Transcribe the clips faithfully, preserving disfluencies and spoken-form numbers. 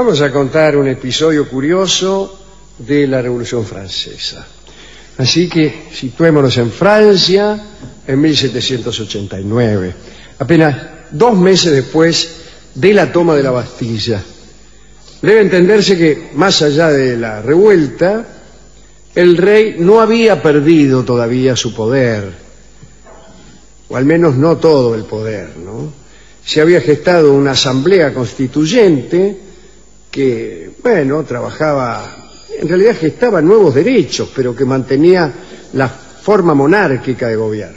Vamos a contar un episodio curioso de la Revolución Francesa. Así que situémonos en Francia en mil setecientos ochenta y nueve, apenas dos meses después de la toma de la Bastilla. Debe entenderse que, más allá de la revuelta, el rey no había perdido todavía su poder, o al menos no todo el poder, ¿no? Se había gestado una asamblea constituyente que, bueno, trabajaba, en realidad gestaba nuevos derechos, pero que mantenía la forma monárquica de gobierno.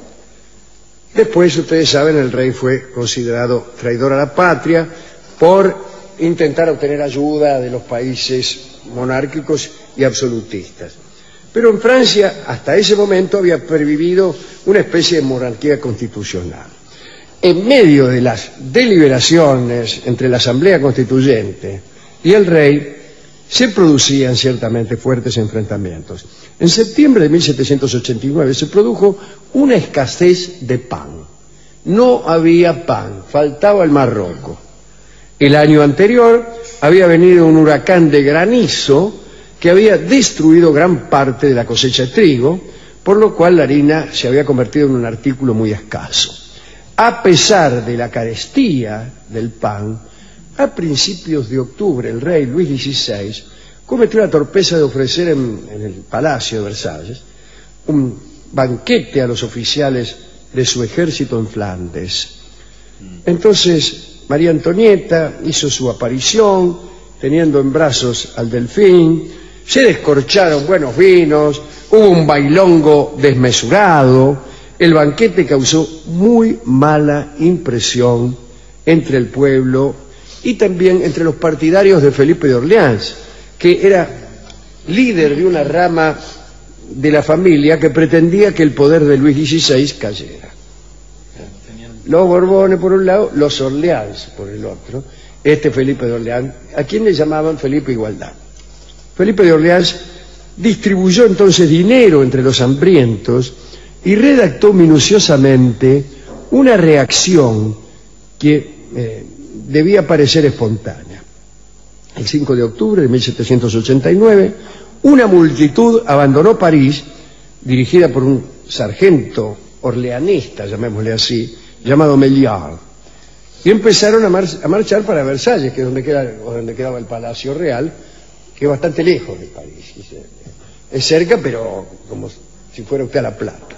Después, ustedes saben, el rey fue considerado traidor a la patria por intentar obtener ayuda de los países monárquicos y absolutistas. Pero en Francia, hasta ese momento, había pervivido una especie de monarquía constitucional. En medio de las deliberaciones entre la Asamblea Constituyente y el rey, se producían ciertamente fuertes enfrentamientos. En septiembre de mil setecientos ochenta y nueve se produjo una escasez de pan. No había pan, faltaba el Marroco. El año anterior había venido un huracán de granizo que había destruido gran parte de la cosecha de trigo, por lo cual la harina se había convertido en un artículo muy escaso. A pesar de la carestía del pan, a principios de octubre el rey Luis dieciséis cometió la torpeza de ofrecer en, en el Palacio de Versalles un banquete a los oficiales de su ejército en Flandes. Entonces María Antonieta hizo su aparición teniendo en brazos al delfín, se descorcharon buenos vinos, hubo un bailongo desmesurado. El banquete causó muy mala impresión entre el pueblo y también entre los partidarios de Felipe de Orleans, que era líder de una rama de la familia que pretendía que el poder de Luis dieciséis cayera. Los Borbones por un lado, los Orleans por el otro. Este Felipe de Orleans, a quien le llamaban Felipe Igualdad. Felipe de Orleans distribuyó entonces dinero entre los hambrientos y redactó minuciosamente una reacción que eh, debía parecer espontánea. El cinco de octubre de mil setecientos ochenta y nueve, una multitud abandonó París, dirigida por un sargento orleanista, llamémosle así, llamado Maillard, y empezaron a, mar a marchar para Versalles, que es donde, queda, donde quedaba el Palacio Real, que es bastante lejos de París. Es cerca, pero como si fuera usted a La Plata.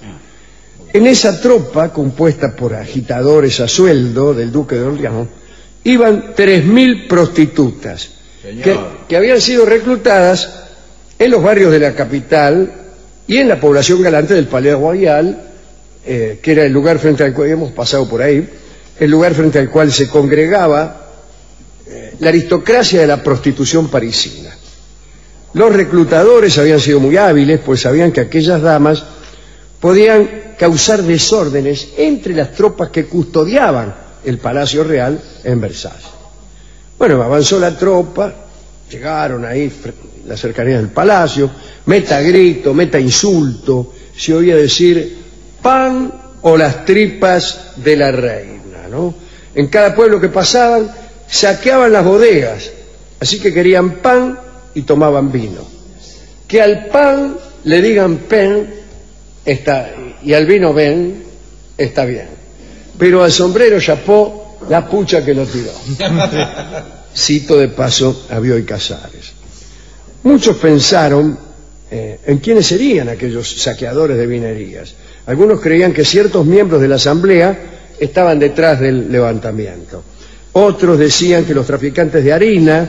En esa tropa, compuesta por agitadores a sueldo del duque de Orleans, iban tres mil prostitutas que, que habían sido reclutadas en los barrios de la capital y en la población galante del Palais Royal, eh, que era el lugar frente al cual hemos pasado por ahí, el lugar frente al cual se congregaba eh, la aristocracia de la prostitución parisina. Los reclutadores habían sido muy hábiles, pues sabían que aquellas damas podían causar desórdenes entre las tropas que custodiaban el Palacio Real en Versalles. Bueno, avanzó la tropa, llegaron ahí la cercanía del palacio, meta grito, meta insulto, se oía decir pan o las tripas de la reina, ¿no? En cada pueblo que pasaban saqueaban las bodegas, así que querían pan y tomaban vino. Que al pan le digan pen está, y al vino ven, está bien, pero al sombrero chapó la pucha que lo tiró. Cito de paso a Bioy Casares. Muchos pensaron eh, en quiénes serían aquellos saqueadores de vinerías. Algunos creían que ciertos miembros de la asamblea estaban detrás del levantamiento. Otros decían que los traficantes de harina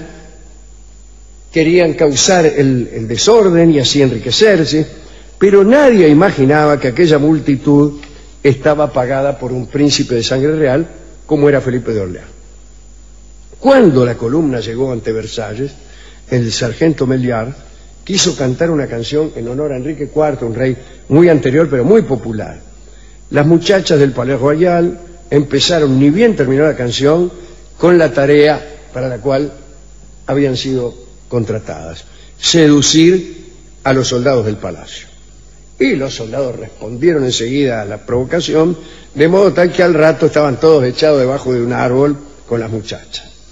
querían causar el, el desorden y así enriquecerse, pero nadie imaginaba que aquella multitud estaba pagada por un príncipe de sangre real como era Felipe de Orleans. Cuando la columna llegó ante Versalles, el sargento Maillard quiso cantar una canción en honor a Enrique cuarto, un rey muy anterior pero muy popular. Las muchachas del Palais Royal empezaron, ni bien terminó la canción, con la tarea para la cual habían sido contratadas: seducir a los soldados del palacio. Y los soldados respondieron enseguida a la provocación, de modo tal que al rato estaban todos echados debajo de un árbol con las muchachas.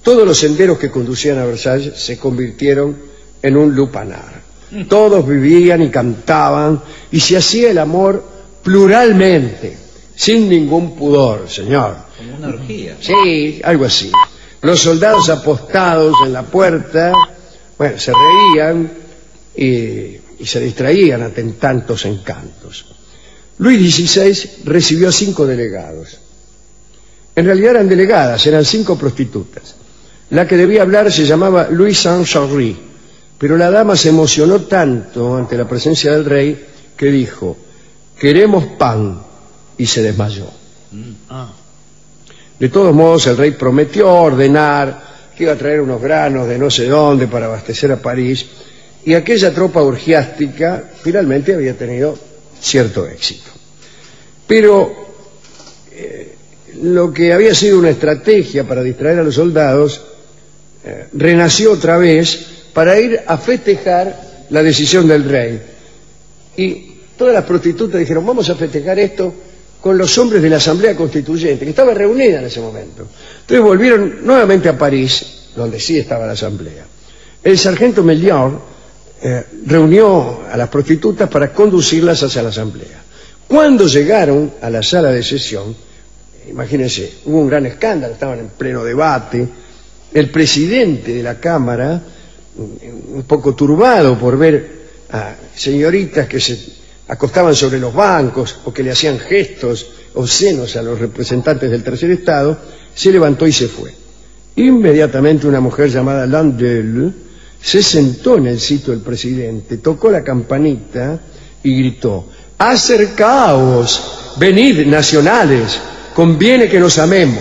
todos los senderos que conducían a Versalles se convirtieron en un lupanar. Todos vivían y cantaban y se hacía el amor pluralmente, sin ningún pudor, señor. Como una orgía. Sí, algo así. Los soldados apostados en la puerta, bueno, se reían y, y se distraían ante tantos encantos. Luis dieciséis recibió cinco delegados. En realidad eran delegadas, eran cinco prostitutas. La que debía hablar se llamaba Louise Saint-Charry, pero la dama se emocionó tanto ante la presencia del rey que dijo: queremos pan, y se desmayó. Ah. De todos modos, el rey prometió ordenar que iba a traer unos granos de no sé dónde para abastecer a París, y aquella tropa orgiástica finalmente había tenido cierto éxito. Pero eh, lo que había sido una estrategia para distraer a los soldados eh, renació otra vez para ir a festejar la decisión del rey. Y todas las prostitutas dijeron: vamos a festejar esto con los hombres de la Asamblea Constituyente, que estaba reunida en ese momento. Entonces volvieron nuevamente a París, donde sí estaba la Asamblea. El sargento Mellior eh, reunió a las prostitutas para conducirlas hacia la Asamblea. Cuando llegaron a la sala de sesión, imagínense, hubo un gran escándalo, estaban en pleno debate. El presidente de la Cámara, un poco turbado por ver a señoritas que se acostaban sobre los bancos o que le hacían gestos obscenos a los representantes del tercer estado, se levantó y se fue. Inmediatamente una mujer llamada Landelle se sentó en el sitio del presidente, tocó la campanita y gritó: acercaos, venid, nacionales, conviene que nos amemos.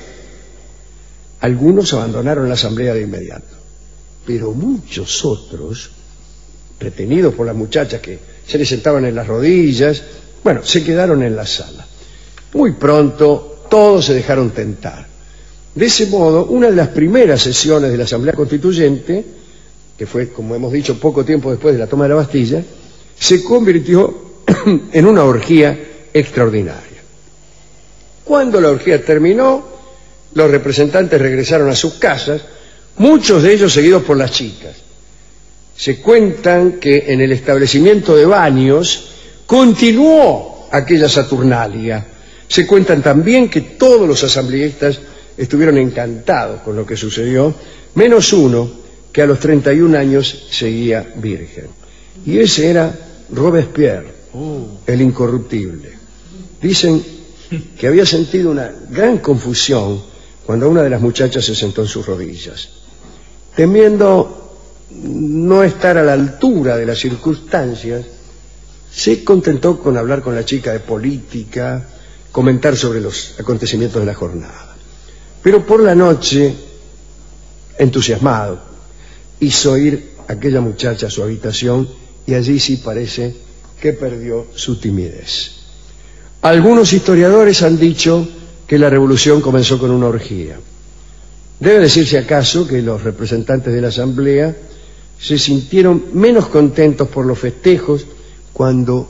Algunos abandonaron la asamblea de inmediato, pero muchos otros, retenidos por las muchachas que se les sentaban en las rodillas, bueno, se quedaron en la sala. Muy pronto todos se dejaron tentar. De ese modo, una de las primeras sesiones de la Asamblea Constituyente, que fue, como hemos dicho, poco tiempo después de la toma de la Bastilla, se convirtió en una orgía extraordinaria. Cuando la orgía terminó, los representantes regresaron a sus casas, muchos de ellos seguidos por las chicas. Se cuentan que en el establecimiento de baños continuó aquella saturnalia. Se cuentan también que todos los asambleístas estuvieron encantados con lo que sucedió, menos uno que a los treinta y un años seguía virgen. Y ese era Robespierre, el incorruptible. Dicen que había sentido una gran confusión cuando una de las muchachas se sentó en sus rodillas. Temiendo no estar a la altura de las circunstancias, se contentó con hablar con la chica de política, comentar sobre los acontecimientos de la jornada. Pero por la noche, entusiasmado, hizo ir a aquella muchacha a su habitación y allí sí parece que perdió su timidez. Algunos historiadores han dicho que la revolución comenzó con una orgía. Debe decirse acaso que los representantes de la Asamblea se sintieron menos contentos por los festejos cuando,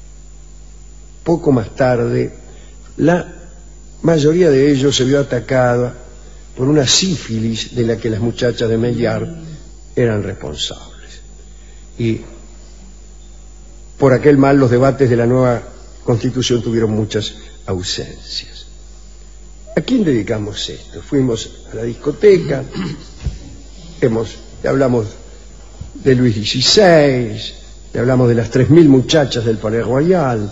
poco más tarde, la mayoría de ellos se vio atacada por una sífilis de la que las muchachas de Maillard eran responsables. Y por aquel mal los debates de la nueva Constitución tuvieron muchas ausencias. ¿A quién dedicamos esto? Fuimos a la discoteca, hemos, hablamos de Luis dieciséis, le hablamos de las tres mil muchachas del Palais Royal,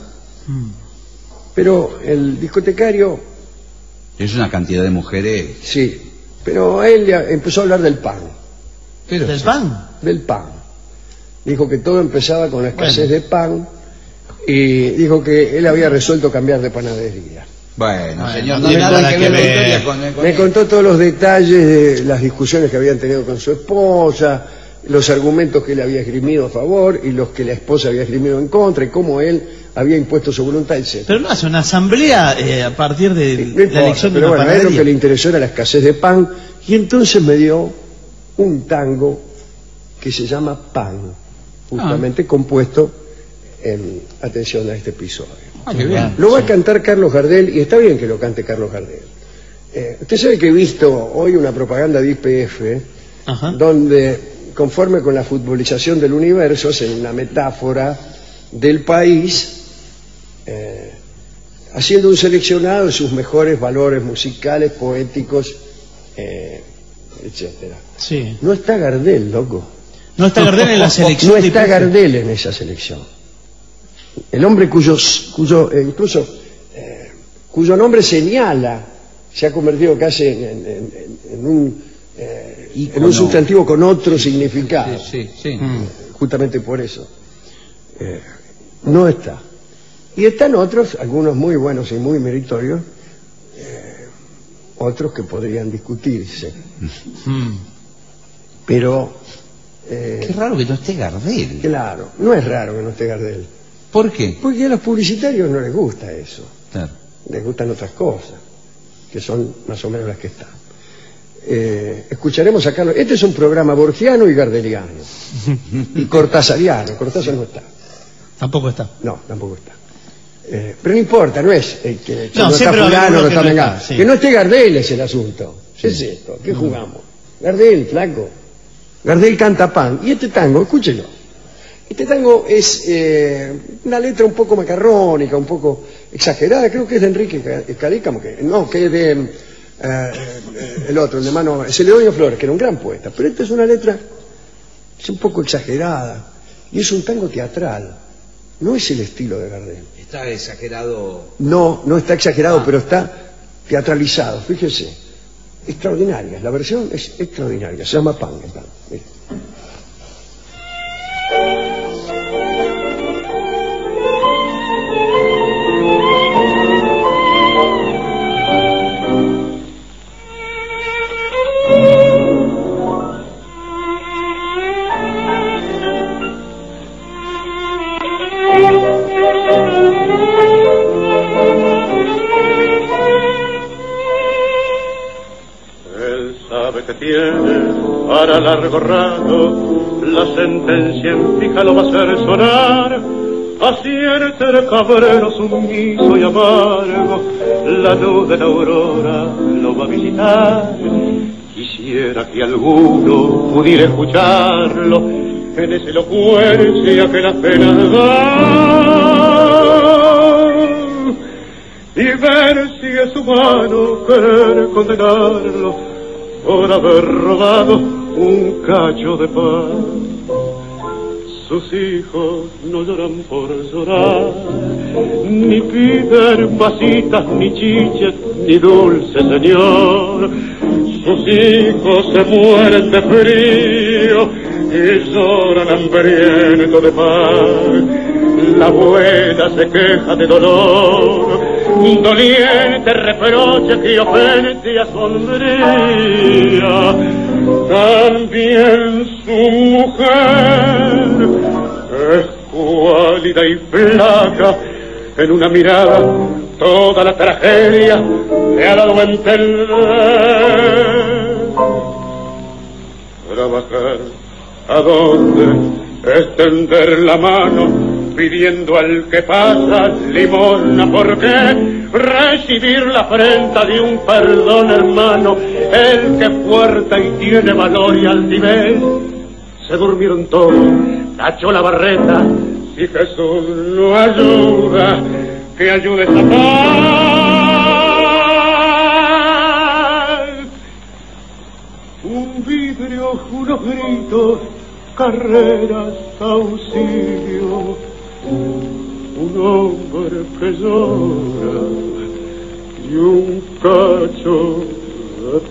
pero el discotecario... Es una cantidad de mujeres... Sí, pero él empezó a hablar del pan. ¿Pero del pan? Del pan. Dijo que todo empezaba con la escasez Bueno. de pan y dijo que él había resuelto cambiar de panadería. Bueno, Bueno, señor, no no tiene nada nada que que ver la ver. historia con, con Me él. contó todos los detalles de las discusiones que habían tenido con su esposa, los argumentos que él había esgrimido a favor y los que la esposa había esgrimido en contra, y cómo él había impuesto su voluntad, etcétera. Pero no hace una asamblea eh, a partir de No la importa, elección de pero una bueno, a él lo panadería. que le interesó era la escasez de pan, y entonces me dio un tango que se llama Pan, justamente compuesto en atención a este episodio. Ah, qué bien. Lo va a cantar Carlos Gardel, y está bien que lo cante Carlos Gardel. Eh, usted sabe que he visto hoy una propaganda de Y P F, Ajá. donde, conforme con la futbolización del universo, hacen una metáfora del país, eh, haciendo un seleccionado de sus mejores valores musicales, poéticos, eh, etcétera. Sí. No está Gardel, loco. No está Gardel en la selección. No de está Y P F. Gardel en esa selección. El hombre cuyos, cuyo, eh, incluso, eh, cuyo nombre señala, se ha convertido casi en, en- en- en un, eh, en Ícono. un sustantivo con otro significado. Sí, sí, sí. Mm. Justamente por eso. Eh, no está. Y están otros, algunos muy buenos y muy meritorios, eh, otros que podrían discutirse. Mm. Pero, eh, Qué raro que no esté Gardel. claro, no es raro que no esté Gardel. ¿Por qué? Porque a los publicitarios no les gusta eso. Claro. Les gustan otras cosas, que son más o menos las que están. Eh, escucharemos a Carlos. Este es un programa borgiano y gardeliano. Y cortasariano. Cortázar no está. Tampoco está. No, tampoco está. Eh, pero no importa, no es eh, que, que No, no, está siempre va a haber fulano, uno no que está no Mengano. está, sí. Que no esté Gardel es el asunto. ¿Qué es esto? ¿Qué jugamos? Gardel, flaco. Gardel canta pan. Y este tango, escúchelo. Este tango es eh, una letra un poco macarrónica, un poco exagerada. Creo que es de Enrique Ca- Cadícamo, que no, que es de eh, eh, el otro, el de mano, Celedonio Flores, que era un gran poeta. Pero esta es una letra es un poco exagerada y es un tango teatral. No es el estilo de Gardel. Está exagerado. No, no está exagerado, Ah. pero está teatralizado. Fíjese, extraordinaria. La versión es extraordinaria. Se llama Pan. el pan. Mire. Él sabe que tiene para largo rato, la sentencia en fija lo va a hacer sonar. Así el cabrero sumiso y amargo, la luz de la aurora lo va a visitar. Quisiera que alguno pudiera escucharlo en esa elocuencia que las penas dan, y ver si es humano querer condenarlo por haber robado un cacho de pan. Sus hijos no lloran por llorar, ni piden pasitas, ni chiches, ni dulce señor. Sus hijos se mueren de frío y lloran hambrientos de pan. La abuela se queja de dolor, doliente reproche que ofende a su alegría. También su mujer es cuálida y flaca, en una mirada toda la tragedia le ha dado a entender. Trabajar, ¿a dónde? Extender la mano pidiendo al que pasa limosna. ¿Por qué? Recibir la afrenta de un perdón, hermano, el que fuerte y tiene valor y altivez. Se durmieron todos, tachó la barreta. Si Jesús no ayuda, que ayude esta paz. Un vidrio, unos gritos, carreras, auxilio. Un hombre que llora y un cacho de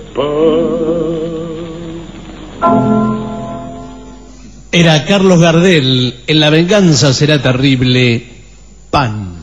pan. Era Carlos Gardel, en La venganza será terrible, Pan.